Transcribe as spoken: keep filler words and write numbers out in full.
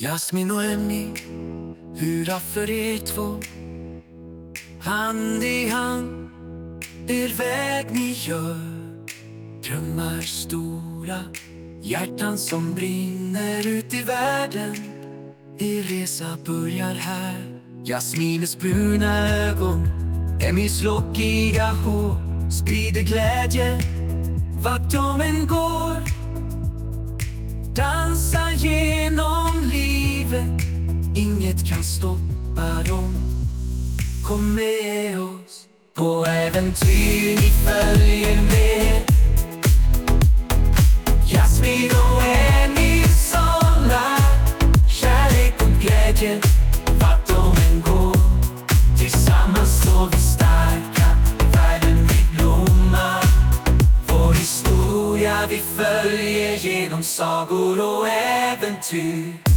Jasmin och Emmy, hurra för er två. Hand i hand, er väg ni gör. Drömmar stora, hjärtan som brinner ut i världen. Er resa börjar här. Jasmines bruna ögon, Emmys lockiga hår sprider glädje vart de än går. Dansa genom livet, inget kan stoppa dem. Kom med oss på äventyr, vi följer med. Jasmin och Emmy sållar kärlek och glädje vart de än går. Tillsammans står vi starka, världen vi blommar. Vår historia vi följer genom sagor och äventyr.